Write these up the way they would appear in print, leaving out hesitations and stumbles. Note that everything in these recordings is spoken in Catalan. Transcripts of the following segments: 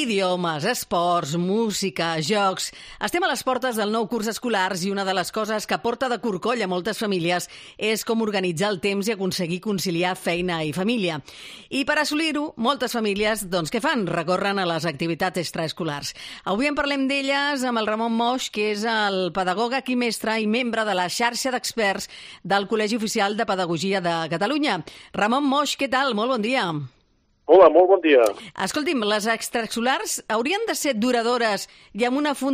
Idiomes, esports, música, jocs... Estem a les portes del nou curs escolar i una de les coses que porta de corcoll a moltes famílies és com organitzar el temps i aconseguir conciliar feina i família. I per assolir-ho, moltes famílies, doncs, què fan? Recorren a les activitats extraescolars. Avui en parlem d'elles amb el Ramon Moix, que és el pedagoga i mestre i membre de la xarxa d'experts del Col·legi Oficial de Pedagogia de Catalunya. Ramon Moix, què tal? Molt bon dia. Hola, molt bon dia. Escolti'm, les extraescolars haurien de ser duradores i amb una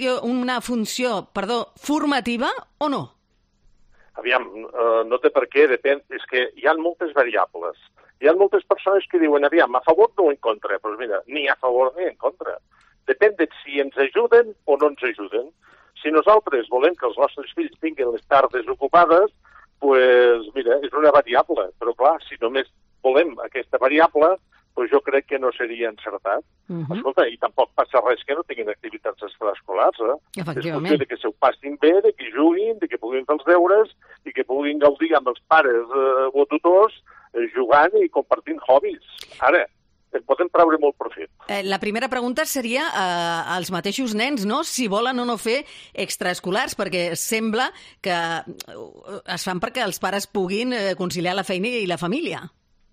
funció formativa o no? Aviam, no té per què, depèn, és que hi ha moltes variables. Hi ha moltes persones que diuen, aviam, a favor o en contra? Doncs mira, ni a favor ni en contra. Depèn de si ens ajuden o no ens ajuden. Si nosaltres volem que els nostres fills tinguin les tardes ocupades, doncs mira, és una variable. Però clar, si només volem aquesta variable, doncs jo crec que no seria encertat. Escolta, i tampoc passa res que no tinguin activitats extraescolars, Efectivament. És qüestió de que s'ho passin bé, de que juguin, de que puguin fer els deures i que puguin gaudir amb els pares o tutors jugant i compartint hobbies. Ara, en podem treure molt profit. La primera pregunta seria als mateixos nens, no? Si volen o no fer extraescolars, perquè sembla que es fan perquè els pares puguin conciliar la feina i la família.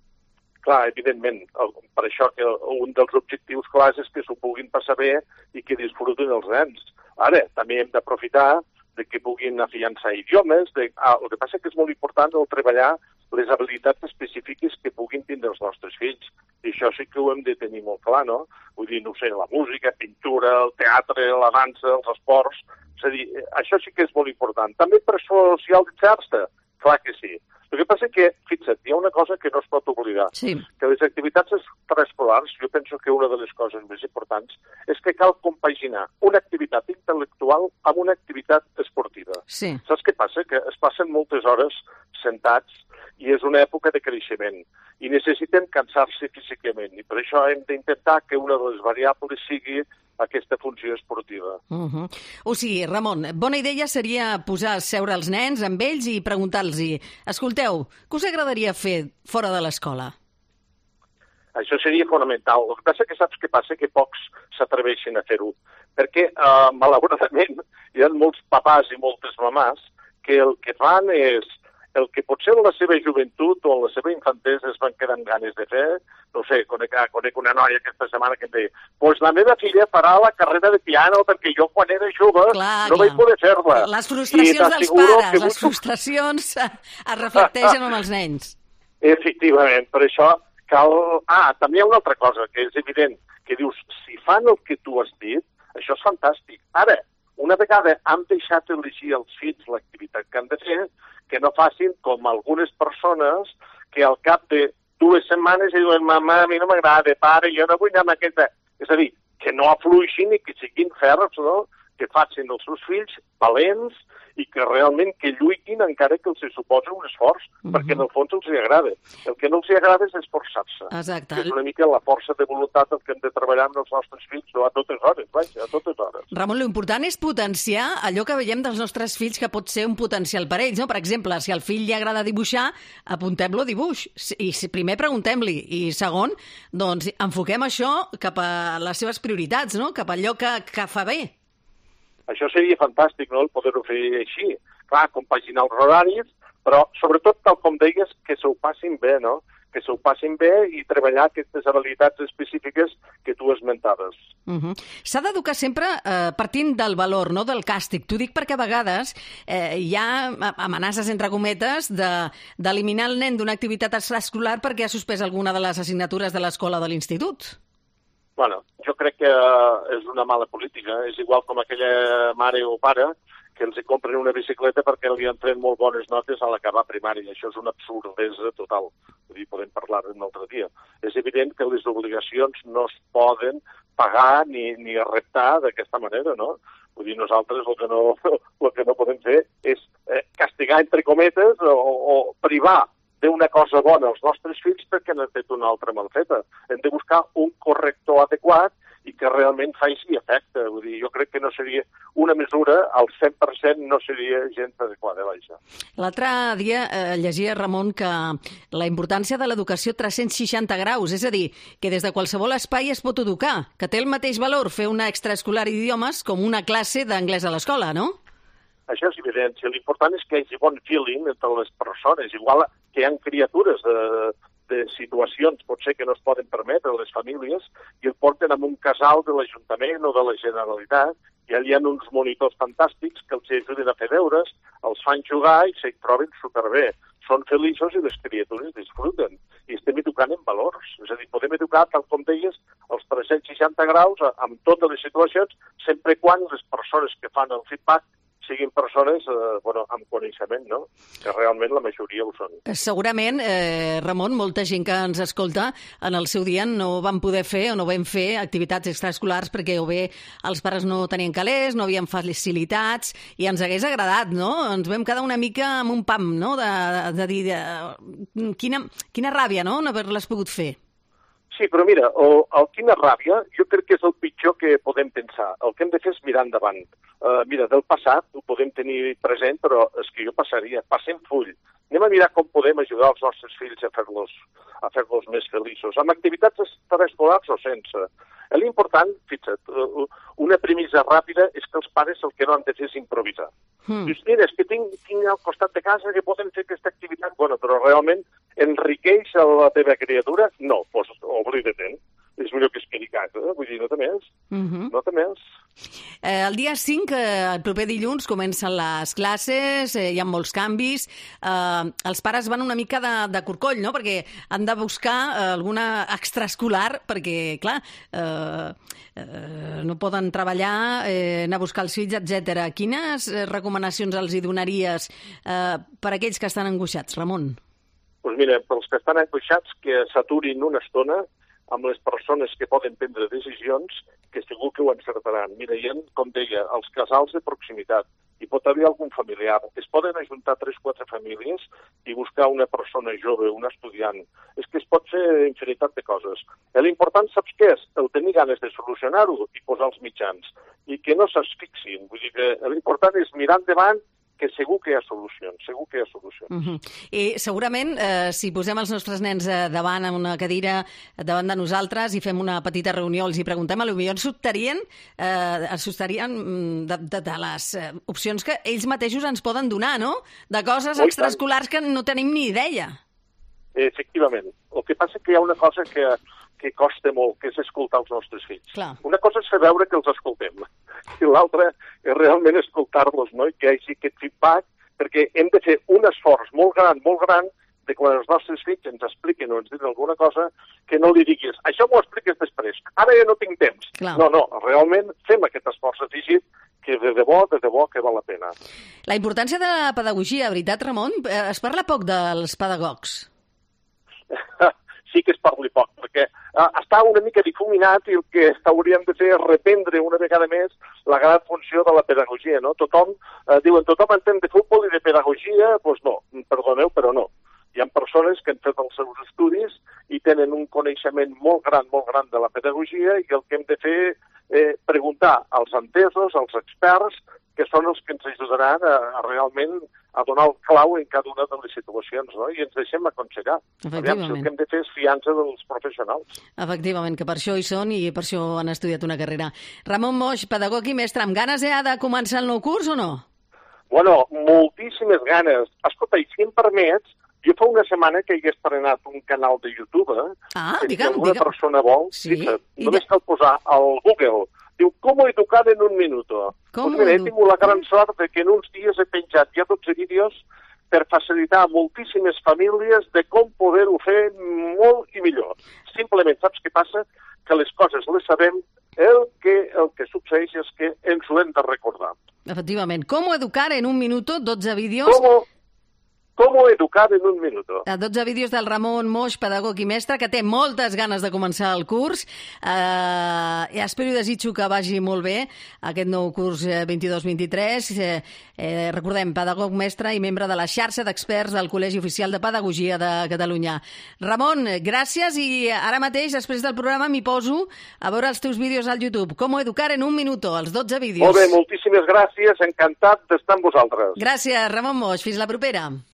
Clar, evidentment, per això que un dels objectius clars és que s'ho puguin passar bé i que disfrutin els nens. Ara, també hem d'aprofitar de que puguin afiançar idiomes. El que passa que és molt important el treballar les habilitats específiques que puguin tindre els nostres fills. I això sí que ho hem de tenir molt clar, no? Vull dir, no sé, la música, pintura, el teatre, la dansa, els esports... És a dir, això sí que és molt important. També per socialitzar-se, clar que sí. El que passa que, fixa't, hi ha una cosa que no es pot oblidar. Sí. Que les activitats extraescolars, jo penso que una de les coses més importants és que cal compaginar una activitat intel·lectual amb una activitat esportiva. Sí. Saps què passa? Que es passen moltes hores sentats i és una època de creixement i necessiten cansar-se físicament i per això hem d'intentar que una de les variables sigui aquesta funció esportiva. O sigui, Ramon, bona idea seria posar a seure els nens amb ells i preguntar-los: escolteu, què us agradaria fer fora de l'escola? Això seria fonamental. El que passa que saps què passa? Que pocs s'atreveixen a fer-ho. Perquè, malauradament, hi ha molts papàs i moltes mamàs que el que fan és el que potser en la seva joventut o en la seva infantesa es van quedar amb ganes de fer. No sé, conec una noia aquesta setmana que em deia pues la meva filla farà la carrera de piano perquè jo quan era jove no vaig poder fer-la. Les frustracions dels pares, les frustracions es reflecteixen en els nens. Efectivament, per això cal... també hi ha una altra cosa, que és evident, que dius, si fan el que tu has dit, això és fantàstic. Ara, una vegada han deixat elegir als fills l'activitat que han de fer, que no facin com algunes persones que al cap de 2 setmanes diuen mamà, a mi no m'agrada, pare, jo no vull anar amb aquesta... És a dir, que no afluixin i que siguin ferms, no? Que facin els seus fills valents i que realment que lluitin encara que els suposa un esforç, perquè en el fons els agrada. El que no els agrada és esforçar-se. Exacte. És una mica la força de voluntat que hem de treballar amb els nostres fills, no a totes hores, vaja, a totes hores. Ramon, l'important és potenciar allò que veiem dels nostres fills que pot ser un potencial per ells, no? Per exemple, si al fill li agrada dibuixar, apuntem-lo a dibuix. I primer preguntem-li, i segon, doncs enfoquem això cap a les seves prioritats, no? Cap a allò que fa bé. Això seria fantàstic, no?, el poder-ho fer així. Clar, compaginar els horaris, però sobretot, tal com deies, que s'ho passin bé, no? Que s'ho passin bé i treballar aquestes habilitats específiques que tu esmentaves. S'ha d'educar sempre partint del valor, no del càstig. T'ho dic perquè a vegades hi ha amenaces, entre cometes, d'eliminar el nen d'una activitat extraescolar perquè ha suspès alguna de les assignatures de l'escola o de l'institut. Bueno, jo crec que és una mala política. És igual com aquella mare o pare que els compren una bicicleta perquè li han tret molt bones notes a l'acabar primària. Això és una absurdesa total. Vull dir, podem parlar-ne un altre dia. És evident que les obligacions no es poden pagar ni reptar d'aquesta manera, no? Vull dir, nosaltres el que no podem fer és castigar, entre cometes, o privar d'una cosa bona als nostres fills perquè n'han fet una altra mal feta. Hem de buscar un corrector adequat i que realment faci efecte. Vull dir, jo crec que no seria una mesura, al 100% no seria gens adequada, vaja. L'altre dia llegia, Ramon, que la importància de l'educació 360 graus, és a dir, que des de qualsevol espai es pot educar, que té el mateix valor fer una extraescolar d'idiomes com una classe d'anglès a l'escola, no? Això és evident. L'important és que hi hagi bon feeling entre les persones. Igual que hi ha criatures de situacions, potser que no es poden permetre les famílies, i el porten a un casal de l'Ajuntament o de la Generalitat, i allà hi ha uns monitors fantàstics que els ajuden a fer deures, els fan jugar i s'hi troben superbé. Són feliços i les criatures disfruten. I estem educant en valors. És a dir, podem educar, tal com deies, els 360 graus amb totes les situacions, sempre quan les persones que fan el feedback siguin persones amb coneixement, no? Que realment la majoria ho són. Segurament, Ramon, molta gent que ens escolta en el seu dia no van poder fer o no vam fer activitats extraescolars perquè o bé els pares no tenien calés, no havien facilitats i ens hagués agradat, no? Ens vam quedar una mica amb un pam, no? De dir, quina ràbia, no?, no haver-les pogut fer. Sí, però mira, quina ràbia, jo crec que és el pitjor que podem pensar. El que hem de fer és mirar endavant. Mira, del passat ho podem tenir present, però és que jo passem full. Anem a mirar com podem ajudar els nostres fills a fer-los més feliços, amb activitats extraescolars o sense. L'important, fixa't, una premissa ràpida és que els pares el que no han de fer és improvisar. Dius, mira, és que tinc al costat de casa que podem fer aquesta activitat, però realment enriqueix la teva criatura? No, doncs oblida-te'n. És millor que es quedi a casa, vull dir, no té més. No té més. El dia 5, el proper dilluns, comencen les classes, hi ha molts canvis. Els pares van una mica de corcoll, no?, perquè han de buscar alguna extraescolar, perquè, clar, no poden treballar, anar a buscar els fills, etc. Quines recomanacions els hi donaries per a aquells que estan angoixats, Ramon? Doncs mira, pels que estan angoixats, que s'aturin una estona amb les persones que poden prendre decisions, que segur que ho encertaran. Mira, hi ha, com deia, els casals de proximitat. Hi pot haver algun familiar. Es poden ajuntar 3-4 famílies i buscar una persona jove, un estudiant. És que es pot fer infinitat de coses. L'important, saps què és? El tenir ganes de solucionar-ho i posar els mitjans. I que no s'asfixin. Vull dir que l'important és mirar endavant, que segur que hi ha solucions, I segurament, si posem els nostres nens davant en una cadira, davant de nosaltres, i fem una petita reunió, els hi preguntem, potser ens sortarien de les opcions que ells mateixos ens poden donar, no? De coses extraescolars que no tenim ni idea. Efectivament. El que passa és que hi ha una cosa que costa molt, que és escoltar els nostres fills. Clar. Una cosa és fer veure que els escoltem, i l'altra és realment escoltar-los, no? I que hi hagi aquest feedback, perquè hem de fer un esforç molt gran, de quan els nostres fills ens expliquen o ens diuen alguna cosa, que no li diguis, això m'ho expliques després, ara ja no tinc temps. Clar. No, realment fem aquest esforç afegit que de debò que val la pena. La importància de la pedagogia, veritat, Ramon? Es parla poc dels pedagogs. Sí que es parli poc, perquè està una mica difuminat i el que hauríem de fer és reprendre una vegada més la gran funció de la pedagogia, no? Tothom entén de futbol i de pedagogia, doncs no, perdoneu, però no. Hi ha persones que han fet els seus estudis i tenen un coneixement molt gran de la pedagogia i el que hem de fer és preguntar als entesos, als experts, que són els que ens ajudaran a realment a donar el clau en cada una de les situacions, no? I ens deixem aconsellar. Aviam, si el que hem de fer és fiança dels professionals. Efectivament, que per això hi són i per això han estudiat una carrera. Ramon Moix, pedagog i mestre, amb ganes ja de començar el nou curs o no? Bueno, moltíssimes ganes. Escolta, i si em permets, jo fa una setmana que hi he estrenat un canal de YouTube, digue'm. Si alguna persona vol, sí? Només cal posar al Google. Diu, ¿cómo educar en un minuto? Pues mira, he tingut la gran sort de que en uns dies he penjat ja 12 vídeos per facilitar a moltíssimes famílies de com poder-ho fer molt i millor. Simplement, saps què passa? Que les coses les sabem, el que succeeix és que ens ho hem de recordar. Efectivament. ¿Cómo educar en un minuto? 12 vídeos. Cómo educar en un minuto. 12 vídeos del Ramon Moix, pedagog i mestre, que té moltes ganes de començar el curs. Espero i desitjo que vagi molt bé aquest nou curs 22-23. Recordem, pedagog mestre i membre de la xarxa d'experts del Col·legi Oficial de Pedagogia de Catalunya. Ramon, gràcies, i ara mateix, després del programa, m'hi poso a veure els teus vídeos al YouTube. Cómo educar en un minuto, els 12 vídeos. Molt bé, moltíssimes gràcies, encantat d'estar amb vosaltres. Gràcies, Ramon Moix. Fins la propera.